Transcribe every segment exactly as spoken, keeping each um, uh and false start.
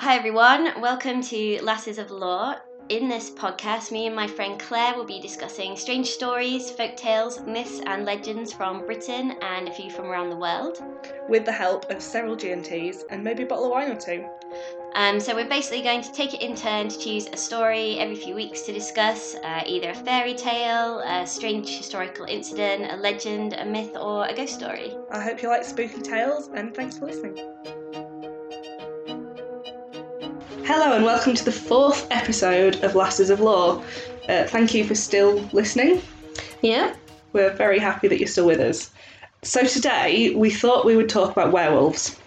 Hi everyone, welcome to Lasses of Lore. In this podcast, me and my friend Claire will be discussing strange stories, folk tales, myths and legends from Britain and a few from around the world. With the help of several G and Ts and maybe a bottle of wine or two. Um, so we're basically going to take it in turn to choose a story every few weeks to discuss, uh, either a fairy tale, a strange historical incident, a legend, a myth or a ghost story. I hope you like spooky tales and thanks for listening. Hello and welcome to the fourth episode of Lasses of Lore. Uh, thank you for still listening. Yeah. We're very happy that you're still with us. So today we thought we would talk about werewolves.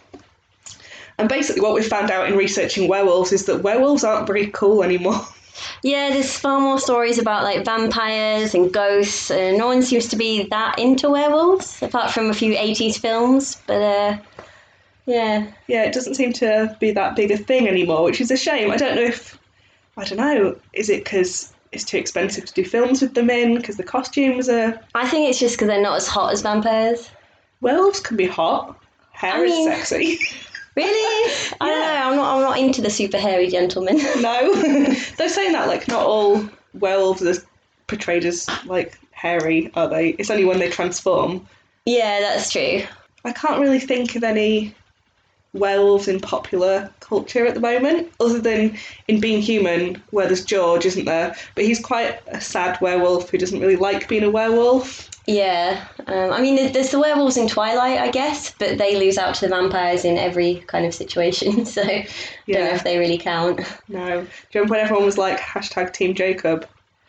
And basically what we found out in researching werewolves is that werewolves aren't very cool anymore. Yeah, there's far more stories about like vampires and ghosts, and no one seems to be that into werewolves, apart from a few eighties films, but uh, yeah. Yeah, it doesn't seem to be that big a thing anymore, which is a shame. I don't know if, I don't know, is it because it's too expensive to do films with them in, because the costumes are... I think it's just because they're not as hot as vampires. Werewolves can be hot. Hair I mean... is sexy. Really? Yeah. I don't know, I'm not, I'm not into the super hairy gentlemen. No. They're saying that, like, not all werewolves are portrayed as, like, hairy, are they? It's only when they transform. Yeah, that's true. I can't really think of any werewolves in popular culture at the moment, other than in Being Human, where there's George, isn't there? But he's quite a sad werewolf who doesn't really like being a werewolf. Yeah, um, I mean, there's the werewolves in Twilight, I guess, but they lose out to the vampires in every kind of situation, so I Yeah. don't know if they really count. No. Do you remember when everyone was like, hashtag Team Jacob?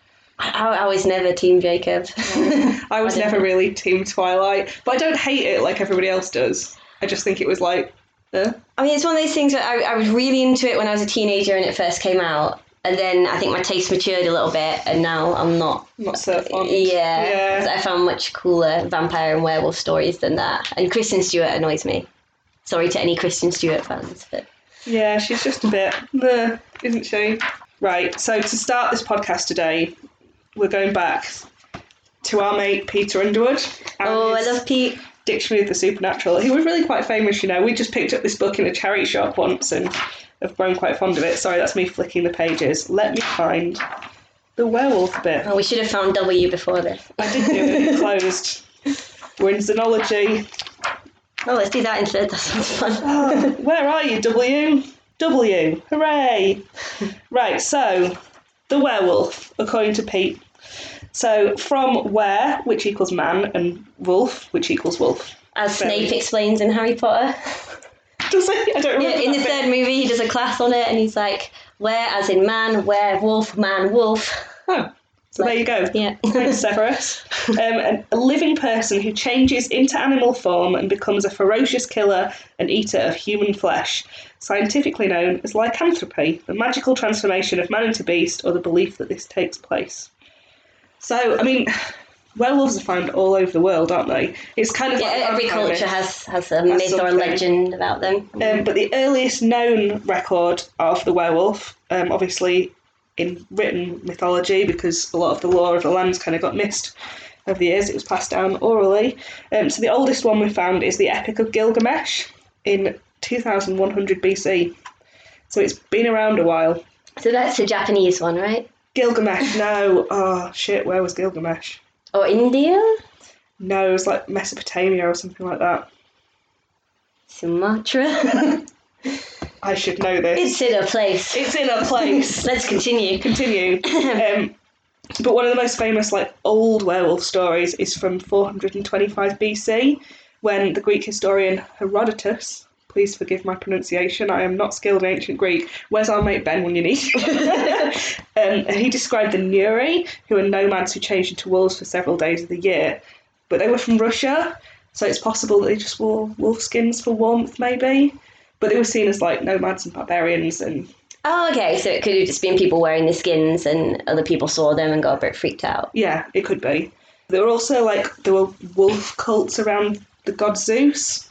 I, I was never Team Jacob. No. I was I never know. really Team Twilight, but I don't hate it like everybody else does. I just think it was like, uh. I mean, it's one of those things where I, I was really into it when I was a teenager and it first came out, and then I think my taste matured a little bit, and now I'm not. Not so fond. Yeah, Yeah. 'cause I found much cooler vampire and werewolf stories than that. And Kristen Stewart annoys me. Sorry to any Kristen Stewart fans, but Yeah, she's just a bit, meh, isn't she? Right, so to start this podcast today, we're going back to our mate Peter Underwood. and oh, I his love Pete. Dictionary of the Supernatural. He was really quite famous, you know. We just picked up this book in a charity shop once and have grown quite fond of it. Sorry, that's me flicking the pages. Let me find the werewolf bit. Oh, we should have found W before this. I did do it, it closed. We're in Xenology. Oh, let's do that instead. That sounds fun. Oh, where are you, W? W, hooray! Right, so, the werewolf, according to Pete. So, from were, which equals man, and wolf, which equals wolf. As Very- Snape explains in Harry Potter. Does he? I don't remember. Yeah, in the that bit. third movie, he does a class on it, and he's like, where, as in man, where, wolf, man, wolf. Oh, so there you go. Yeah. Thanks, Severus. Um, an, a living person who changes into animal form and becomes a ferocious killer and eater of human flesh, scientifically known as lycanthropy, the magical transformation of man into beast, or the belief that this takes place. So, I mean, werewolves are found all over the world, aren't they? It's kind of Yeah, like every vampire culture myth. has, has a myth or a something. legend about them. Um, but the earliest known record of the werewolf, um, obviously in written mythology, because a lot of the lore of the lands kind of got missed over the years, it was passed down orally. Um, so the oldest one we found is the Epic of Gilgamesh in two thousand one hundred B C. So it's been around a while. So that's the Japanese one, right? Gilgamesh, no. Oh, shit, where was Gilgamesh? Or India? No, it was like Mesopotamia or something like that. Sumatra? I should know this. It's in a place. It's in a place. Let's continue. Continue. Um, but one of the most famous, like, old werewolf stories is from four hundred twenty-five B C, when the Greek historian Herodotus, please forgive my pronunciation, I am not skilled in ancient Greek. Where's our mate Ben when you need? um, and he described the Nuri, who are nomads who changed into wolves for several days of the year. But they were from Russia, so it's possible that they just wore wolf skins for warmth, maybe. But they were seen as, like, nomads and barbarians and... Oh, okay, so it could have just been people wearing the skins and other people saw them and got a bit freaked out. Yeah, it could be. There were also, like, there were wolf cults around the god Zeus.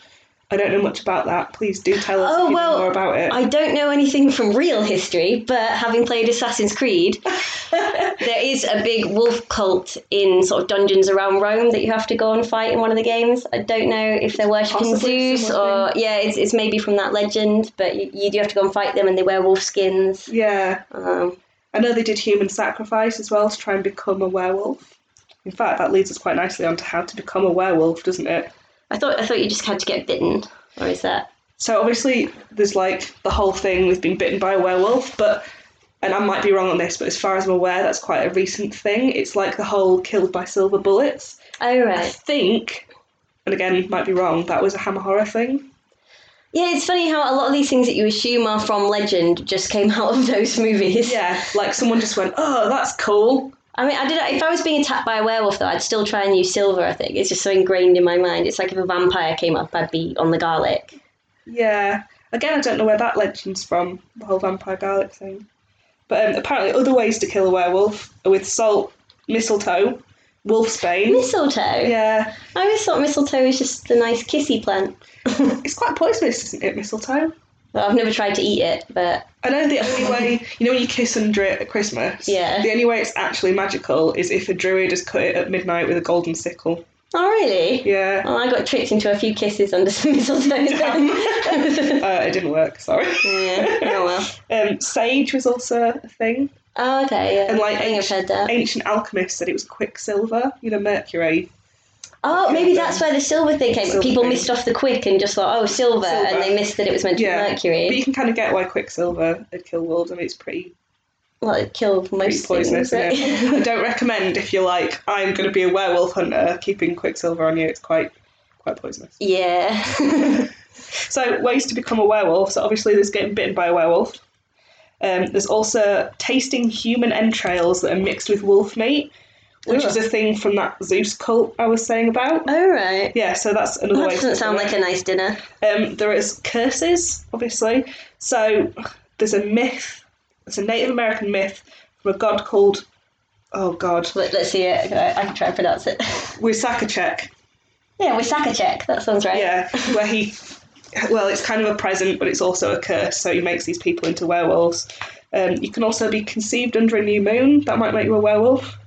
I don't know much about that. Please do tell us Oh, if you well, know more about it. I don't know anything from real history, but having played Assassin's Creed, there is a big wolf cult in sort of dungeons around Rome that you have to go and fight in one of the games. I don't know if they're worshipping Possibly Zeus similar or, yeah, it's, it's maybe from that legend, but you, you do have to go and fight them and they wear wolf skins. Yeah. Um, I know they did human sacrifice as well to try and become a werewolf. In fact, that leads us quite nicely on to how to become a werewolf, doesn't it? I thought I thought you just had to get bitten, or is that? So obviously there's like the whole thing with being bitten by a werewolf, but, and I might be wrong on this, but as far as I'm aware, that's quite a recent thing. It's like the whole killed by silver bullets. Oh, right. I think, and again, might be wrong, that was a Hammer Horror thing. Yeah, it's funny how a lot of these things that you assume are from legend just came out of those movies. Yeah, like someone just went, oh, that's cool. I mean, I did. If I was being attacked by a werewolf, though, I'd still try and use silver. I think it's just so ingrained in my mind. It's like if a vampire came up, I'd be on the garlic. Yeah. Again, I don't know where that legend's from, the whole vampire garlic thing. But um, apparently, other ways to kill a werewolf are with salt, mistletoe, wolfsbane. Mistletoe. Yeah. I always thought mistletoe was just a nice kissy plant. It's quite poisonous, isn't it, mistletoe? Well, I've never tried to eat it, but I know the only way, you know when you kiss under it at Christmas? Yeah. The only way it's actually magical is if a druid has cut it at midnight with a golden sickle. oh really? Yeah. Well, I got tricked into a few kisses under some mistletoe. Then. uh, it didn't work, sorry. Yeah. Oh well. Um, sage was also a thing. Oh okay. Yeah. And like I think I've heard that. Ancient alchemists said it was quicksilver, you know, mercury. Oh, maybe that's where the silver thing came. Silver People thing. missed off the quick and just thought, oh, silver, Silver. and they missed that it was meant to Yeah. be mercury. But you can kind of get why quicksilver would kill wolves. I mean, it's pretty, Well, it killed pretty most poisonous, things. isn't it? I don't recommend if you're like, I'm going to be a werewolf hunter, keeping quicksilver on you. It's quite, quite poisonous. Yeah. So, ways to become a werewolf. So, obviously, there's getting bitten by a werewolf. Um, there's also tasting human entrails that are mixed with wolf meat, which Ooh. is a thing from that Zeus cult I was saying about. Oh, right. Yeah, so that's another That way to doesn't do sound it. like a nice dinner. Um, there is curses, obviously. So, there's a myth, it's a Native American myth from a god called, oh god, Let, let's see it. I can try and pronounce it. Wisakachek. Yeah, Wisakachek. That sounds right. Yeah, where he, well, it's kind of a present, but it's also a curse, so he makes these people into werewolves. Um, you can also be conceived under a new moon. That might make you a werewolf.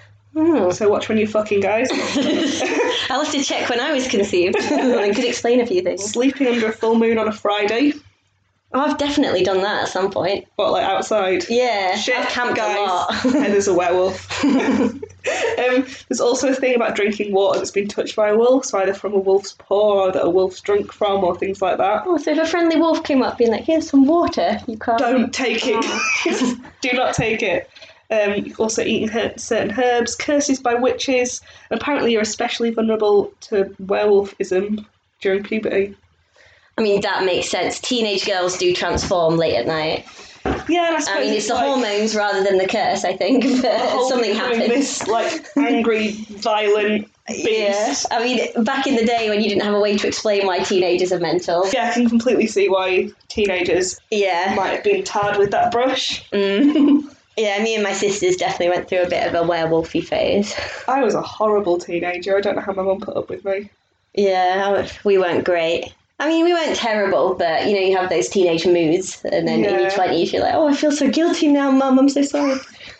Oh. So watch when you're fucking, guys. I'll have to check when I was conceived. I could explain a few things. Sleeping under a full moon on a Friday. Oh, I've definitely done that at some point. What, like outside? Yeah, Shit, I've camped guys. a lot. Heather's a werewolf. um, there's also a thing about drinking water that's been touched by a wolf, so either from a wolf's paw or that a wolf's drunk from, or things like that. Oh, so if a friendly wolf came up being like, here's some water, you can't... Don't take it. Oh. Do not take it. Um, you've also eaten her- certain herbs, curses by witches, and apparently you're especially vulnerable to werewolfism during puberty. I mean, that makes sense. Teenage girls do transform late at night. Yeah, and I suppose I mean, it's the like hormones rather than the curse, I think, but whole something becoming happens. This like angry, violent beast. Yeah, I mean, back in the day when you didn't have a way to explain why teenagers are mental. Yeah, I can completely see why teenagers Yeah. might have been tarred with that brush. Mm. Yeah, me and my sisters definitely went through a bit of a werewolfy phase. I was a horrible teenager. I don't know how my mum put up with me. Yeah, we weren't great. I mean, we weren't terrible, but, you know, you have those teenage moods, and then in Yeah. your twenties, you're like, oh, I feel so guilty now, Mum, I'm so sorry.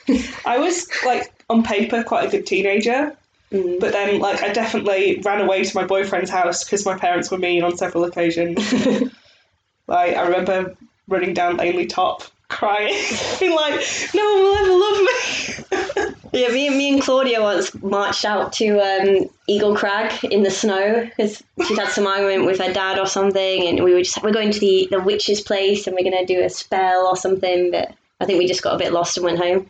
I was, like, on paper, quite a good teenager. Mm. But then, like, I definitely ran away to my boyfriend's house because my parents were mean on several occasions. Like, I remember running down Ainley Top, crying, being like, no one will ever love me. Yeah, me and me and Claudia once marched out to um, Eagle Crag in the snow because she'd had some argument with her dad or something, and we were just we're going to the, the witch's place and we're going to do a spell or something. But I think we just got a bit lost and went home.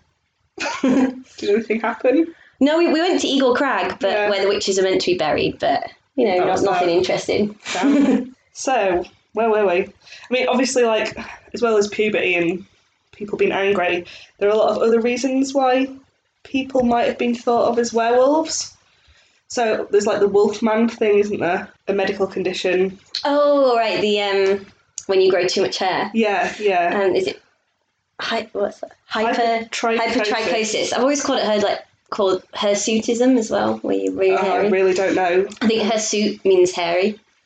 Did anything happen? No, we, we went to Eagle Crag, but Yeah. where the witches are meant to be buried. But you know, That not, was nothing that. interesting. Damn. So, where were we? I mean, obviously, like, as well as puberty and people being angry, there are a lot of other reasons why people might have been thought of as werewolves. So there's like the Wolfman thing, isn't there? A medical condition. Oh, right, the um, when you grow too much hair. Yeah, yeah. And is it hy- what's that? Hyper Hypertrichosis. hypertrichosis? I've always called it her like called hirsutism as well, where you where you're Oh, I hairy. really don't know. I think hirsute means hairy.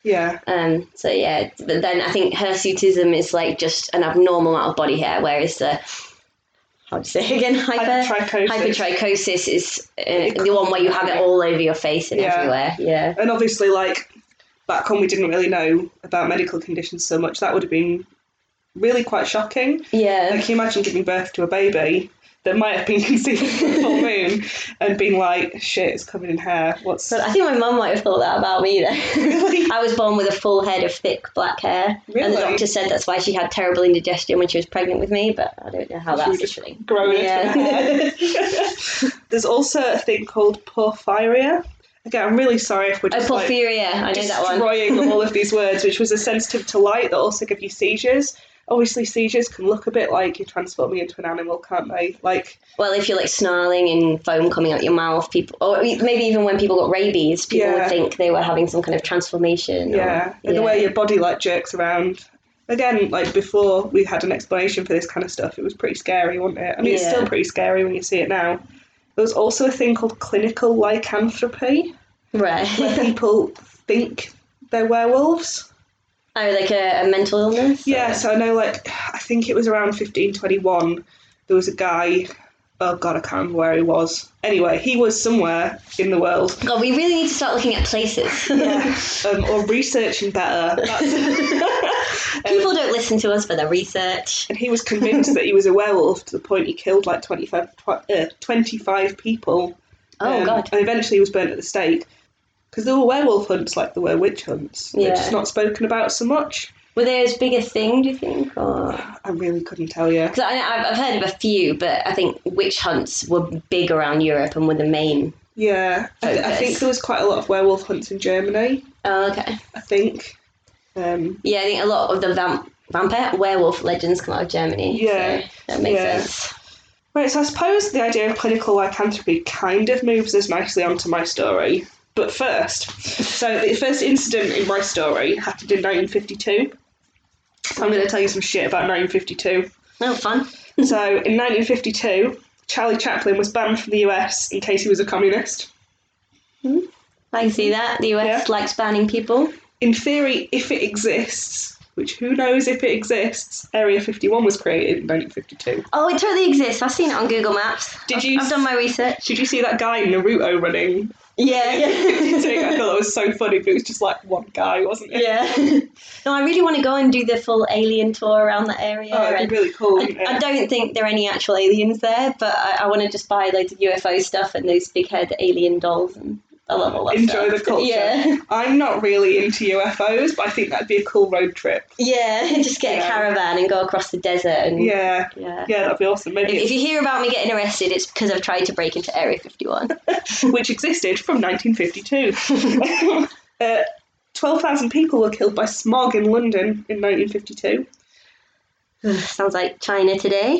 Yeah. Um, so yeah, but then I think hirsutism is like just an abnormal amount of body hair, whereas the how do you say it again? Hyper Hypertrichosis. hypertrichosis is uh, the one where you have it all over your face and Yeah. everywhere. Yeah. And obviously, like, back when we didn't really know about medical conditions so much, that would have been really quite shocking. Yeah. Like, can you imagine giving birth to a baby that might have been conceived in the full moon and being like, shit, it's covered in hair. What's... But I think my mum might have thought that about me though. Really? I was born with a full head of thick black hair. Really? And the doctor said that's why she had terrible indigestion when she was pregnant with me, but I don't know how She that's was just actually growing yeah. into hair. There's also a thing called porphyria. Again, I'm really sorry if we're Oh, just like, porphyria, I know that one. destroying all of these words, which was a sensitivity to light that also give you seizures. Obviously, seizures can look a bit like you're transforming into an animal, can't they? Like, Well, if you're like snarling and foam coming out your mouth, people, or maybe even when people got rabies, people Yeah. would think they were having some kind of transformation. yeah, or, and the way your body like jerks around. Again, like before we had an explanation for this kind of stuff, it was pretty scary, wasn't it? I mean, it's Yeah. still pretty scary when you see it now. There was also a thing called clinical lycanthropy, Right. where people think they're werewolves. Oh, like a, a mental illness? Yeah, or- so I know, like, I think it was around fifteen twenty-one, there was a guy, oh god, I can't remember where he was. Anyway, he was somewhere in the world. God, we really need to start looking at places. Yeah, um, or researching better. That's, People don't listen to us for the research. and he was convinced that he was a werewolf to the point he killed like twenty-five, tw- uh, twenty-five people. Oh, Um, God. And eventually he was burnt at the stake. Because there were werewolf hunts like there were witch hunts. They're Yeah. just not spoken about so much. Were they as big a thing, do you think? Or... I really couldn't tell you. Because I've heard of a few, but I think witch hunts were big around Europe and were the main. Yeah, I, th- I Focus. think there was quite a lot of werewolf hunts in Germany. Oh, okay. I think. Um, Yeah, I think a lot of the vamp- vampire werewolf legends come out of Germany. Yeah, So that makes yeah. sense. right, so I suppose the idea of clinical lycanthropy kind of moves us nicely onto my story. But first, so the first incident in my story happened in nineteen fifty-two. So I'm going to tell you some shit about nineteen fifty-two. Oh, fun. So in nineteen fifty-two, Charlie Chaplin was banned from the U S in case he was a communist. I can see that. The U S Yeah. likes banning people. In theory, if it exists, which who knows if it exists, Area fifty-one was created in nineteen fifty-two. Oh, it totally exists. I've seen it on Google Maps. Did I've, you I've done my research. Did you see that guy in Naruto running? Yeah, yeah. I thought that was so funny, but it was just like one guy, wasn't it? Yeah. No, I really want to go and do the full alien tour around that area. Oh, it'd and be really cool. I, wouldn't it? I don't think there are any actual aliens there, but I, I want to just buy loads of U F O stuff and those big head alien dolls, and I love all that Enjoy stuff. the culture. Yeah. I'm not really into U F Os, but I think that'd be a cool road trip. Yeah, just get Yeah. a caravan and go across the desert. And Yeah, yeah. yeah, that'd be awesome. If, Maybe if you hear about me getting arrested, it's because I've tried to break into Area fifty-one. which existed from nineteen fifty-two. uh, twelve thousand people were killed by smog in London in nineteen fifty-two. Sounds like China today.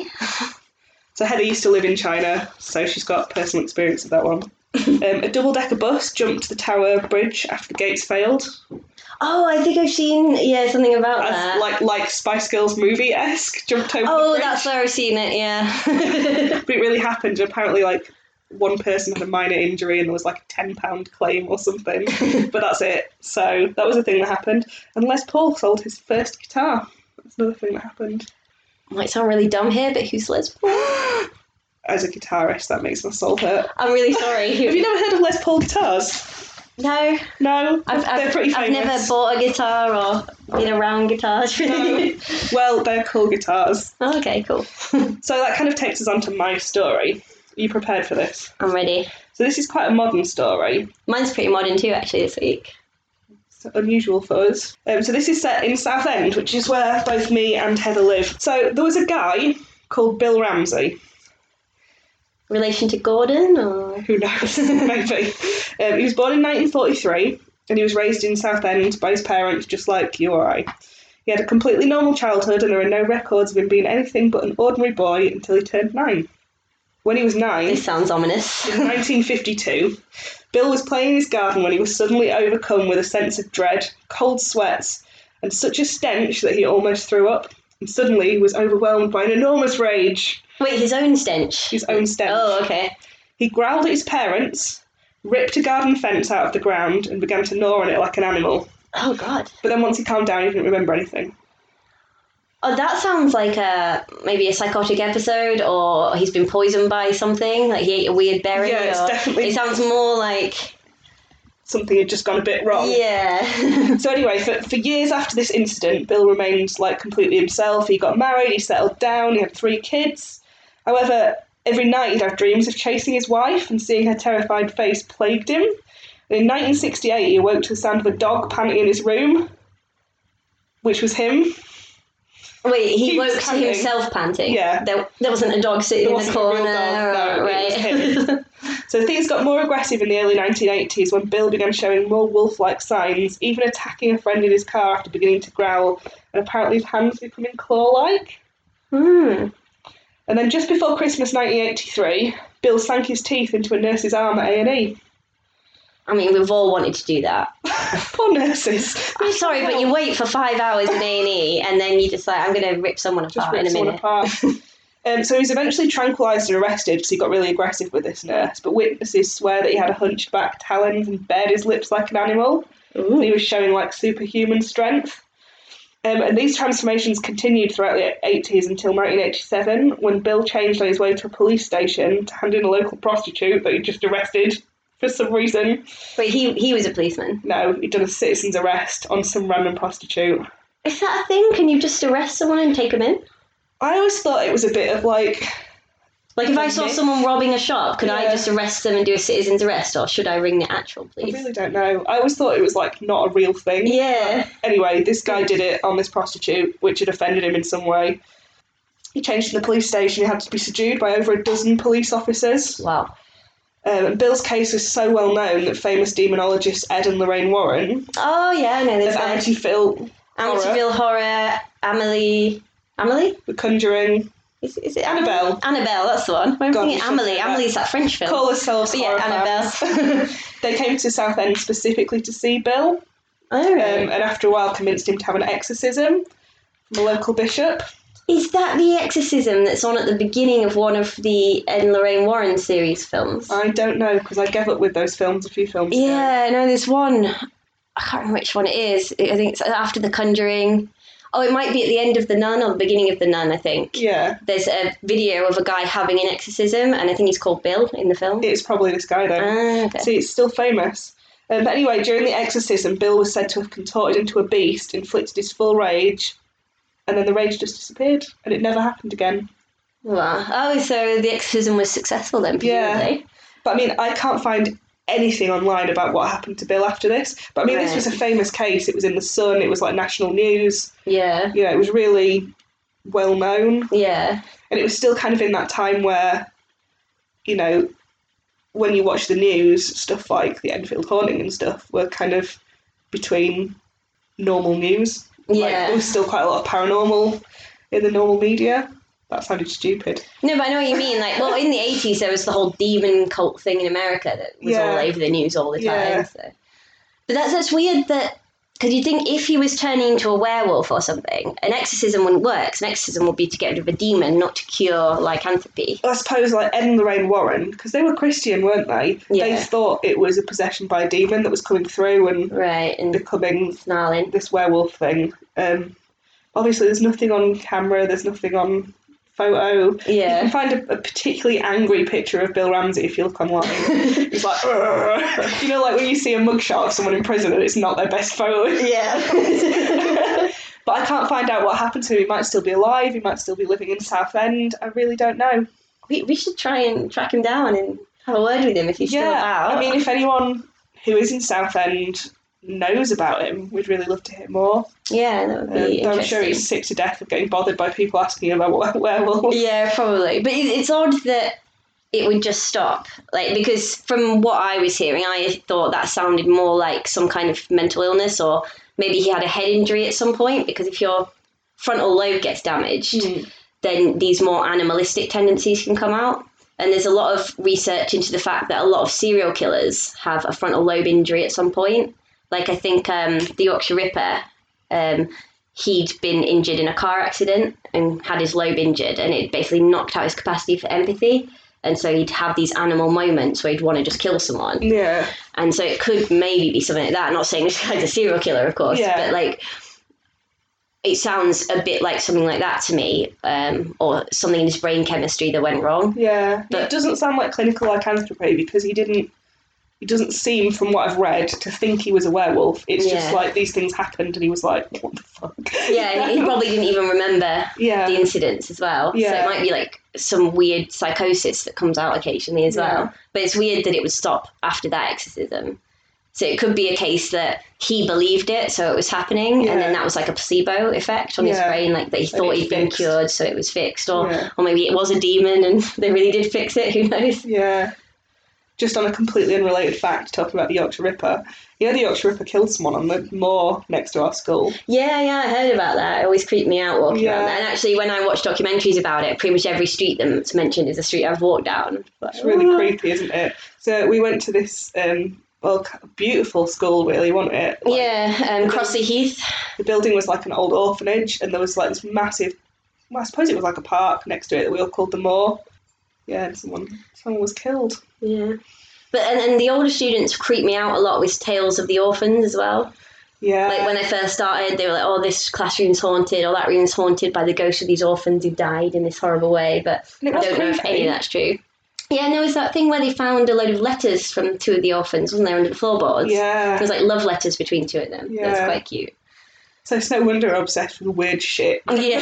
So Heather used to live in China, so she's got personal experience of that one. Um, a double-decker bus jumped the Tower Bridge after the gates failed. Oh, I think I've seen yeah something about As, that. like like Spice Girls movie-esque, jumped over the oh, bridge. that's where I've seen it. Yeah. But it really happened. Apparently, like, one person had a minor injury and there was like a ten pound claim or something. But that's it. So that was a thing that happened. And Les Paul sold his first guitar. That's another thing that happened. Might sound really dumb here, but who's Les Paul? As a guitarist, that makes my soul hurt. I'm really sorry. Have you never heard of Les Paul guitars? No, No? I've, They're I've, pretty I've famous. never bought a guitar or been around guitars. No. Well, they're cool guitars. Oh, okay, cool. So that kind of takes us on to my story. Are you prepared for this? I'm ready. So this is quite a modern story. Mine's pretty modern too, actually, this week. It's unusual for us. Um, so this is set in Southend, which is where both me and Heather live. So there was a guy called Bill Ramsey. Relation to Gordon, or Who knows? Maybe. Um, he was born in nineteen forty-three, and he was raised in Southend by his parents, just like you or I. He had a completely normal childhood, and there are no records of him being anything but an ordinary boy until he turned nine. When he was nine, this sounds ominous. in nineteen fifty-two, Bill was playing in his garden when he was suddenly overcome with a sense of dread, cold sweats, and such a stench that he almost threw up. And suddenly he was overwhelmed by an enormous rage, Wait, his own stench. his own stench. Oh, okay. He growled at his parents, ripped a garden fence out of the ground, and began to gnaw on it like an animal. Oh, God. But then once he calmed down, he didn't remember anything. Oh, that sounds like a maybe a psychotic episode, or he's been poisoned by something, like he ate a weird berry. Yeah, it's or, definitely- It sounds more like... Something had just gone a bit wrong. Yeah. So anyway, for, for years after this incident, Bill remained like completely himself. He got married, he settled down, he had three kids. However, every night he'd have dreams of chasing his wife, and seeing her terrified face plagued him. And in nineteen sixty-eight, he awoke to the sound of a dog panting in his room, which was him. Wait, he, He was woke to panting. himself panting? Yeah. There, there wasn't a dog sitting There in the wasn't a real corner? dog, no, or, it right. was him. So things got more aggressive in the early nineteen eighties when Bill began showing more wolf-like signs, even attacking a friend in his car after beginning to growl, and apparently his hands becoming claw-like. Hmm. And then just before Christmas nineteen eighty-three, Bill sank his teeth into a nurse's arm at A and E. I mean, we've all wanted to do that. Poor nurses. I'm sorry, but you wait for five hours in A and E, and then you just like, I'm going to rip someone Just apart rip in a someone minute. apart. Um, so he was eventually tranquilised and arrested because he got really aggressive with this nurse, but witnesses swear that he had a hunched back talons and bared his lips like an animal. And he was showing like superhuman strength. Um, and these transformations continued throughout the eighties until nineteen eighty-seven, when Bill changed on his way to a police station to hand in a local prostitute that he'd just arrested for some reason. Wait, he he was a policeman. No, he'd done a citizen's arrest on some random prostitute. Is that a thing? Can you just arrest someone and take them in? I always thought it was a bit of like... Like, if I saw Okay. someone robbing a shop, could I Yeah. just arrest them and do a citizen's arrest, or should I ring the actual I police? really don't know. I always thought it was like not a real thing. Yeah. Anyway, this guy did it on this prostitute, which had offended him in some way. He changed to the police station. He had to be subdued by over a dozen police officers. Wow. Um, and Bill's case was so well known that famous demonologists Ed and Lorraine Warren Oh, yeah, I know of this guy. Amityville, Amityville Horror, Amelie... Amelie? The Conjuring, Is, is it Annabelle. Annabelle, that's the one. I'm God, thinking we should Amelie. say that. Amelie's that French film. call ourselves But yeah, horror fans. They came to Southend specifically to see Bill, Oh, um, right. and after a while convinced him to have an exorcism from a local bishop. Is that the exorcism that's on at the beginning of one of the Ed and Lorraine Warren series films? I don't know, because I gave up with those films a few films ago. Yeah, no, there's one. I can't remember which one it is. I think it's after The Conjuring. Oh, it might be at the end of The Nun or the beginning of The Nun, I think. Yeah, There's a video of a guy having an exorcism, and I think he's called Bill in the film. it's probably this guy then. Ah, okay. See, it's still famous. Um, but anyway, during the exorcism, Bill was said to have contorted into a beast, inflicted his full rage, and then the rage just disappeared, and it never happened again. Wow. Oh, so the exorcism was successful then, presumably. But I mean, I can't find anything online about what happened to Bill after this. But I mean, this Right. was a famous case. It was in the Sun. It was like national news. Yeah. You know, it was really well known. Yeah. And it was still kind of in that time where, you know, when you watch the news, stuff like the Enfield haunting and stuff were kind of between normal news. Like, Yeah. there was still quite a lot of paranormal in the normal media. That sounded stupid. No, but I know what you mean. Like, well, in the eighties, there was the whole demon cult thing in America that was Yeah. all over the news all the time. Yeah. So. But that's that's weird that because you think if he was turning into a werewolf or something, an exorcism wouldn't work. 'Cause an exorcism would be to get rid of a demon, not to cure lycanthropy. I suppose like Ed and Lorraine Warren, because they were Christian, weren't they? Yeah. They thought it was a possession by a demon that was coming through and Right, and becoming snarling. this werewolf thing. Um, obviously, there's nothing on camera. There's nothing on photo. You Yeah. can find a, a particularly angry picture of Bill Ramsey if you look online. He's like, "Ugh." You know, like when you see a mugshot of someone in prison and it's not their best photo. Yeah. But I can't find out what happened to him. He might still be alive. He might still be living in Southend. I really don't know. we, we should try and track him down and have a word with him if he's still about. I mean, if anyone who is in Southend knows about him, we'd really love to hear more. yeah, that would Um, be though I'm interesting. sure he's sick to death of getting bothered by people asking him about werewolves. Yeah, probably. But it, it's odd that it would just stop. Like, because from what I was hearing, I thought that sounded more like some kind of mental illness, or maybe he had a head injury at some point, because if your frontal lobe gets damaged, Mm. then these more animalistic tendencies can come out. And there's a lot of research into the fact that a lot of serial killers have a frontal lobe injury at some point. Like, I think um, the Yorkshire Ripper, um, he'd been injured in a car accident and had his lobe injured, and it basically knocked out his capacity for empathy. and so he'd have these animal moments where he'd want to just kill someone. Yeah. And so it could maybe be something like that. I'm not saying this guy's a serial killer, of course, Yeah. but like it sounds a bit like something like that to me, um, or something in his brain chemistry that went wrong. Yeah. But- it doesn't sound like clinical lycanthropy because he didn't. He doesn't seem, from what I've read, to think he was a werewolf. It's just Yeah. like these things happened, and he was like, "What the fuck?" Yeah, he probably didn't even remember Yeah. the incidents as well. So Yeah. it might be like some weird psychosis that comes out occasionally as Yeah. well. But it's weird that it would stop after that exorcism. So it could be a case that he believed it, so it was happening, Yeah. and then that was like a placebo effect on his Yeah. brain, like that he And thought it he'd been fixed. cured, so it was fixed, or Yeah. or maybe it was a demon and they really did fix it. Who knows? Yeah. Just on a completely unrelated fact, talking about the Yorkshire Ripper. You know, the Yorkshire Ripper killed someone on the moor next to our school. Yeah, yeah, I heard about that. It always creeped me out walking Yeah. around there. And actually, when I watch documentaries about it, pretty much every street that's mentioned is a street I've walked down. But, It's really oh. creepy, isn't it? So we went to this um, well, beautiful school, really, wasn't it? Like, Yeah, um, Crossley Heath. the building was like an old orphanage, and there was like this massive, well, I suppose it was like a park next to it that we all called the Moor. Yeah, and someone someone was killed. Yeah. But and, and the older students creep me out a lot with tales of the orphans as well. Yeah. Like when I first started, they were like, "Oh, this classroom's haunted, or that room's haunted by the ghost of these orphans who died in this horrible way." But And it I was don't know if creepy. any of that's true. Yeah, and there was that thing where they found a load of letters from two of the orphans, wasn't there, under the floorboards? Yeah. There was like love letters between two of them. That was Yeah. quite cute. So it's no wonder I'm obsessed with weird shit. Yeah.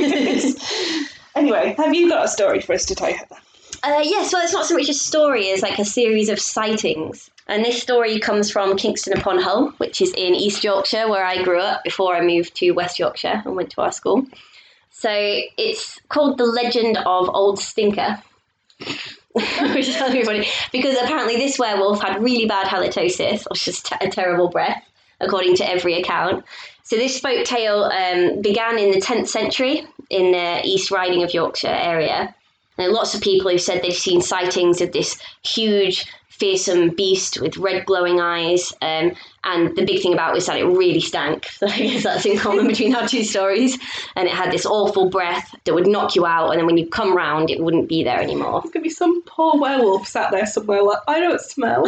Anyway, have you got a story for us to tell, Heather? Uh, yes, well, it's not so much a story as like a series of sightings. And this story comes from Kingston upon Hull, which is in East Yorkshire, where I grew up before I moved to West Yorkshire and went to our school. So it's called The Legend of Old Stinker. Which is really funny, because apparently this werewolf had really bad halitosis, or just t- a terrible breath, according to every account. So this folk tale um, began in the tenth century in the East Riding of Yorkshire area. And lots of people who said they've seen sightings of this huge, fearsome beast with red glowing eyes. Um, and the big thing about it was that it really stank. So I guess that's in common between our two stories. And it had this awful breath that would knock you out. And then when you come round, it wouldn't be there anymore. There's going to be some poor werewolf sat there somewhere like, I don't smell.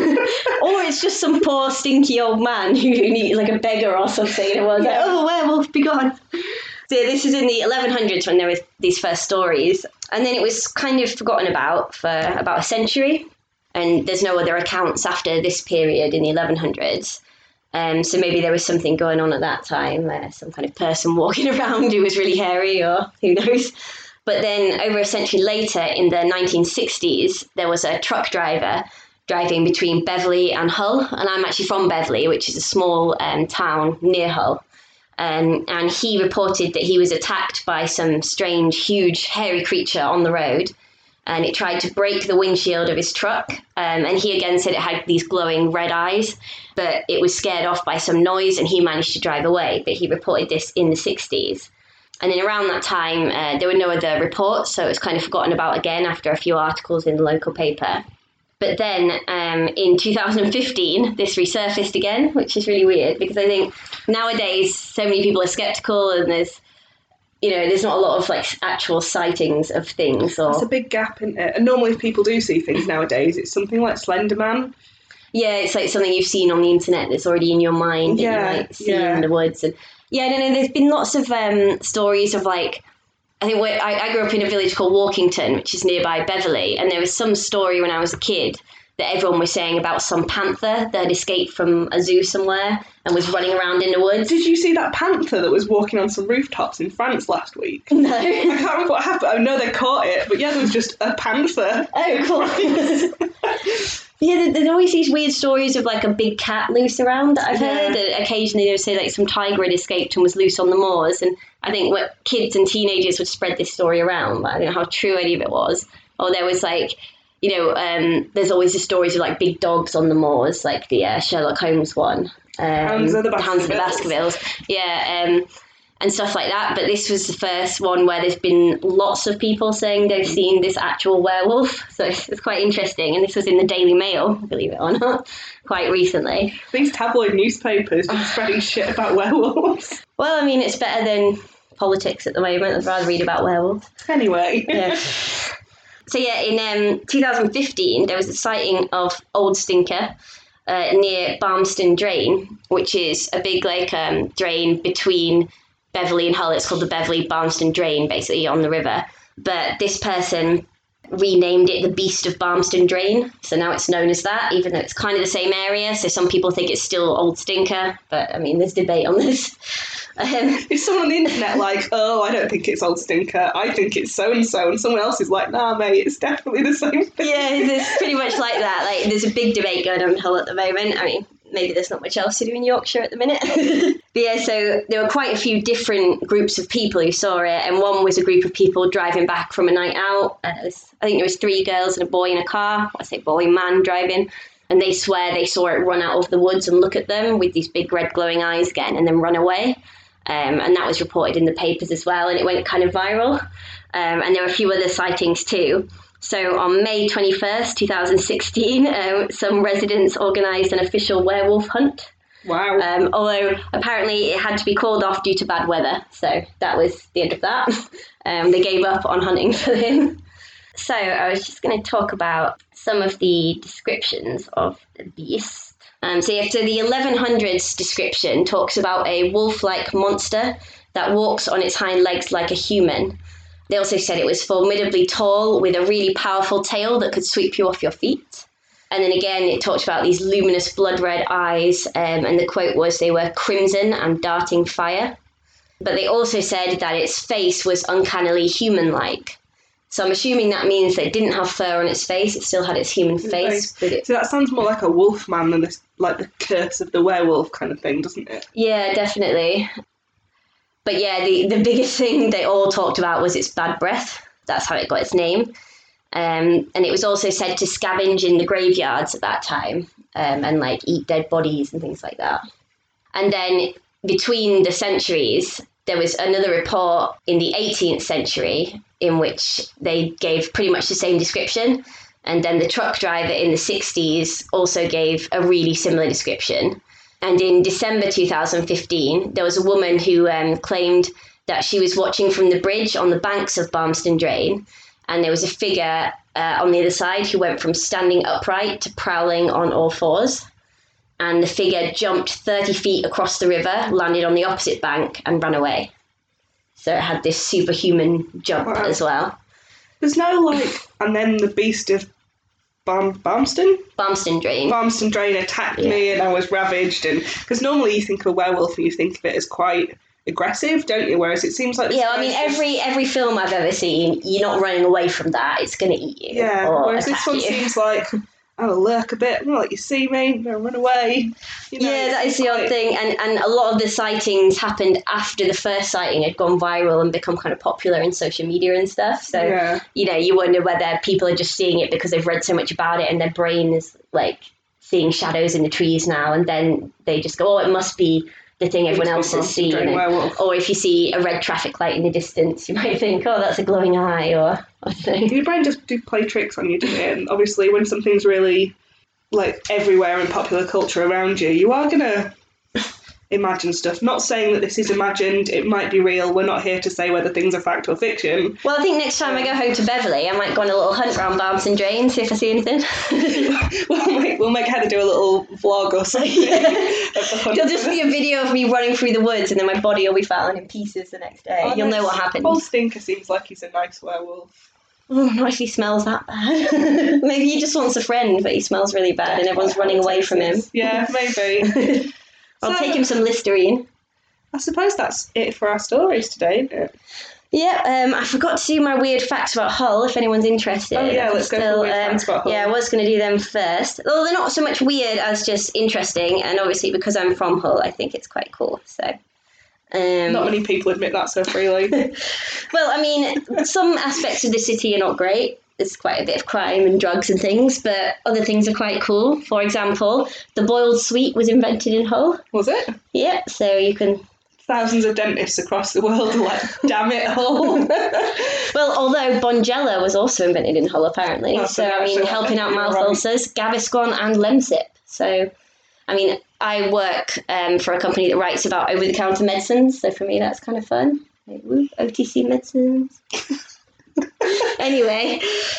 Or it's just some poor, stinky old man who needs like a beggar or something. And it was like, Yeah. oh, werewolf, be gone. So this is in the eleven hundreds when there were these first stories. And then it was kind of forgotten about for about a century. And there's no other accounts after this period in the eleven hundreds. Um, so maybe there was something going on at that time, uh, some kind of person walking around who was really hairy, or who knows. But then over a century later, in the nineteen sixties, there was a truck driver driving between Beverley and Hull. And I'm actually from Beverley, which is a small um, town near Hull. Um, and he reported that he was attacked by some strange, huge, hairy creature on the road. And it tried to break the windshield of his truck. Um, and he again said it had these glowing red eyes, but it was scared off by some noise and he managed to drive away. But he reported this in the sixties. And then around that time, uh, there were no other reports, so it was kind of forgotten about again after a few articles in the local paper. But then um, in two thousand fifteen, this resurfaced again, which is really weird because I think nowadays so many people are skeptical and there's, you know, there's not a lot of like actual sightings of things. Or There's a big gap in it. And normally if people do see things nowadays, it's something like Slender Man. yeah, it's like something you've seen on the internet that's already in your mind that Yeah, you might see yeah. in the woods. And yeah, no, no, there's been lots of um, stories of like, I think where, I, I grew up in a village called Walkington, which is nearby Beverley, and there was some story when I was a kid that everyone was saying about some panther that had escaped from a zoo somewhere and was running around in the woods. Did you see that panther that was walking on some rooftops in France last week? No. I can't remember what happened. I know they caught it, but yeah, there was just a panther. Oh, cool. Yeah, there- there's always these weird stories of like a big cat loose around that I've heard. Yeah. That occasionally they would say like some tiger had escaped and was loose on the moors. And I think what kids and teenagers would spread this story around, but I don't know how true any of it was. Or there was like, you know, um, there's always the stories of like big dogs on the moors, like the uh, Sherlock Holmes one. Um, Hounds of the Hounds of the Baskervilles. Baskervilles. Yeah, um, and stuff like that. But this was the first one where there's been lots of people saying they've seen this actual werewolf. So it's, it's quite interesting. And this was in the Daily Mail, believe it or not, quite recently. These tabloid newspapers just spreading shit about werewolves. Well, I mean, it's better than politics at the moment. I'd rather read about werewolves. Anyway. Yeah. So yeah, in um, two thousand fifteen, there was a sighting of Old Stinker uh, near Barmston Drain, which is a big like um, drain between Beverley and Hull. It's called the Beverley Barmston Drain, basically on the river. But this person renamed it the Beast of Barmston Drain, so now it's known as that, even though it's kind of the same area. So some people think it's still Old Stinker, but I mean, there's debate on this. Um, If someone on the internet like, oh, I don't think it's Old Stinker, I think it's so and so, and someone else is like, nah, mate, it's definitely the same thing. yeah, it's pretty much like that. Like, there's a big debate going on in Hull at the moment. I mean, maybe there's not much else to do in Yorkshire at the minute. But yeah, so there were quite a few different groups of people who saw it, and one was a group of people driving back from a night out. And it was, I think there was three girls and a boy in a car. I say boy, man driving. And they swear they saw it run out of the woods and look at them with these big red glowing eyes again and then run away. Um, and that was reported in the papers as well, and it went kind of viral. Um, and there were a few other sightings too. So on May twenty-first, twenty sixteen, um, some residents organised an official werewolf hunt. Wow. Um, although apparently it had to be called off due to bad weather. So that was the end of that. Um, they gave up on hunting for him. So I was just going to talk about some of the descriptions of the beast. Um, so yeah, so the eleven hundreds description talks about a wolf-like monster that walks on its hind legs like a human. They also said it was formidably tall with a really powerful tail that could sweep you off your feet. And then again, it talked about these luminous blood-red eyes, um, and the quote was they were crimson and darting fire. But they also said that its face was uncannily human-like. So I'm assuming that means that it didn't have fur on its face, it still had its human face. But it... So that sounds more like a wolf man than this, like the curse of the werewolf kind of thing, doesn't it? Yeah, definitely. But yeah, the, the biggest thing they all talked about was its bad breath. That's how it got its name. Um, and it was also said to scavenge in the graveyards at that time um, and like eat dead bodies and things like that. And then between the centuries, there was another report in the eighteenth century in which they gave pretty much the same description. And then the truck driver in the sixties also gave a really similar description. And in December two thousand fifteen, there was a woman who um, claimed that she was watching from the bridge on the banks of Barmston Drain, and there was a figure uh, on the other side who went from standing upright to prowling on all fours. And the figure jumped thirty feet across the river, landed on the opposite bank, and ran away. So it had this superhuman jump Wow. as well. There's no like, and then the beast of Barm- Barmston? Barmston Drain. Barmston Drain attacked Yeah. me and I was ravaged. And because normally you think of a werewolf and you think of it as quite aggressive, don't you? Whereas it seems like this Yeah, I mean, guy's just- every every film I've ever seen, you're not running away from that. It's going to eat you. Yeah, or whereas this attack one you. seems like, I'll lurk a bit, I'm gonna let you see me, I'm gonna run away. You know, Yeah, it that is seems the odd like- thing. And, and a lot of the sightings happened after the first sighting had gone viral and become kind of popular in social media and stuff. So, Yeah. you know, you wonder whether people are just seeing it because they've read so much about it and their brain is like seeing shadows in the trees now. And then they just go, oh, it must be the thing everyone else has seen. Drain werewolf. Or if you see a red traffic light in the distance, you might think, oh, that's a glowing eye, or I don't know. Your brain just do play tricks on you, doesn't it? And obviously when something's really like everywhere in popular culture around you, you are gonna imagine stuff. Not saying that this is imagined, it might be real. We're not here to say whether things are fact or fiction. Well, I think next time I go home to Beverley, I might go on a little hunt round Barmston Drain, see if I see anything. we'll make we'll make Heather do a little vlog or something. of the hunt. It'll just be a video of me running through the woods and then my body will be falling in pieces the next day. Oh, You'll no, know what happened. Old Stinker seems like he's a nice werewolf. Oh, not if he smells that bad. Maybe he just wants a friend, but he smells really bad and everyone's running away from him. Yeah, maybe. I'll So- take him some Listerine. I suppose that's it for our stories today, isn't it? Yeah, um, I forgot to do my weird facts about Hull, if anyone's interested. Oh, yeah, I can let's go for weird facts about Hull. Yeah, I was going to do them first. Although they're not so much weird as just interesting, and obviously because I'm from Hull, I think it's quite cool. So, um, Not many people admit that so freely. well, I mean, some aspects of the city are not great. There's quite a bit of crime and drugs and things, but other things are quite cool. For example, the boiled sweet was invented in Hull. Was it? Yeah, so you can... Thousands of dentists across the world are like, damn it, Hull. Well, although Bonjela was also invented in Hull, apparently. Oh, so, so I mean, that's- helping out you're mouth right. ulcers, Gaviscon and Lemsip. So, I mean, I work um, for a company that writes about over-the-counter medicines, so for me that's kind of fun. Like, woo, O T C medicines. Anyway,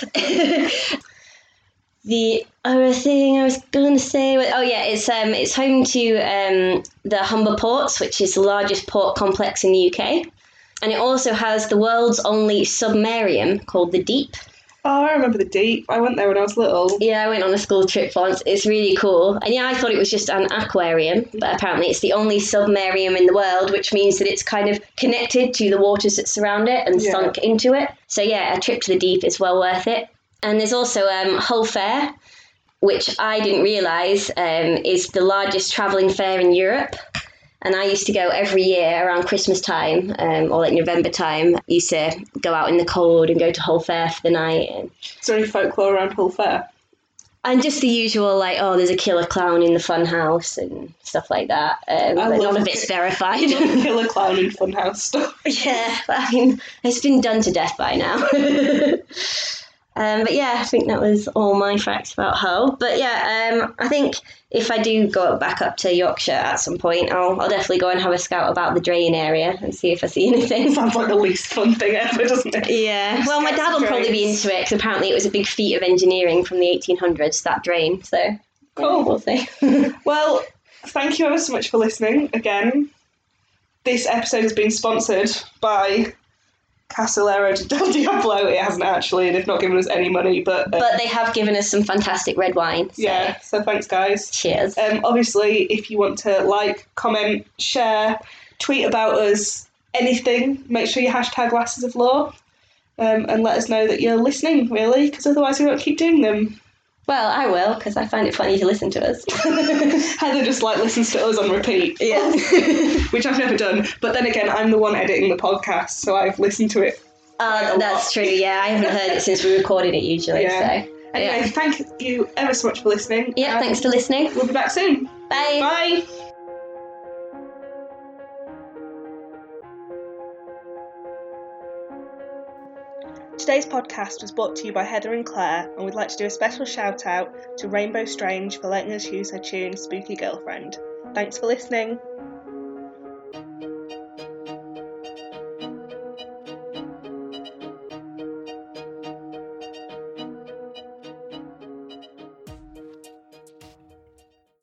the other thing I was going to say was, oh yeah, it's um it's home to um the Humber Ports, which is the largest port complex in the U K, and it also has the world's only submarium called the Deep. Oh, I remember the Deep. I went there when I was little. Yeah, I went on a school trip once. It's really cool. And yeah, I thought it was just an aquarium, but apparently it's the only submarium in the world, which means that it's kind of connected to the waters that surround it and Yeah. sunk into it. So yeah, a trip to the Deep is well worth it. And there's also um, Hull Fair, which I didn't realise um, is the largest travelling fair in Europe. And I used to go every year around Christmas time, um, or like November time. I used to go out in the cold and go to Hull Fair for the night. And, Is there any folklore around Hull Fair? and just the usual, like, oh, there's a killer clown in the fun house and stuff like that. Um, I but love none of it. it's verified. Killer clown in Funhouse stuff. Yeah, but I mean, it's been done to death by now. Um, but yeah, I think that was all my facts about Hull. But yeah, um, I think if I do go back up to Yorkshire at some point, I'll, I'll definitely go and have a scout about the drain area and see if I see anything. Sounds like the least fun thing ever, doesn't it? Yeah, well, my Scouts dad will and probably be drains. into it because apparently it was a big feat of engineering from the eighteen hundreds, that drain. So yeah, Cool. we'll see. Well, thank you ever so much for listening again. This episode has been sponsored by Castellero del Diablo. It hasn't actually, they've not given us any money, but... Uh, But they have given us some fantastic red wine. So yeah, so thanks, guys. cheers. Um, obviously, if you want to like, comment, share, tweet about us, anything, make sure you hashtag Glasses of Law um, and let us know that you're listening, really, because otherwise we won't keep doing them. Well, I will, because I find it funny to listen to us. Heather just like listens to us on repeat. Yeah. Which I've never done. But then again, I'm the one editing the podcast, so I've listened to it. Uh, a that's lot. true, yeah. I haven't heard it since we recorded it usually, Yeah. so. Anyway, Yeah, thank you ever so much for listening. yeah and thanks for listening. We'll be back soon. Bye. Bye. Today's podcast was brought to you by Heather and Claire, and we'd like to do a special shout out to Rainbow Strange for letting us use her tune Spooky Girlfriend. Thanks for listening.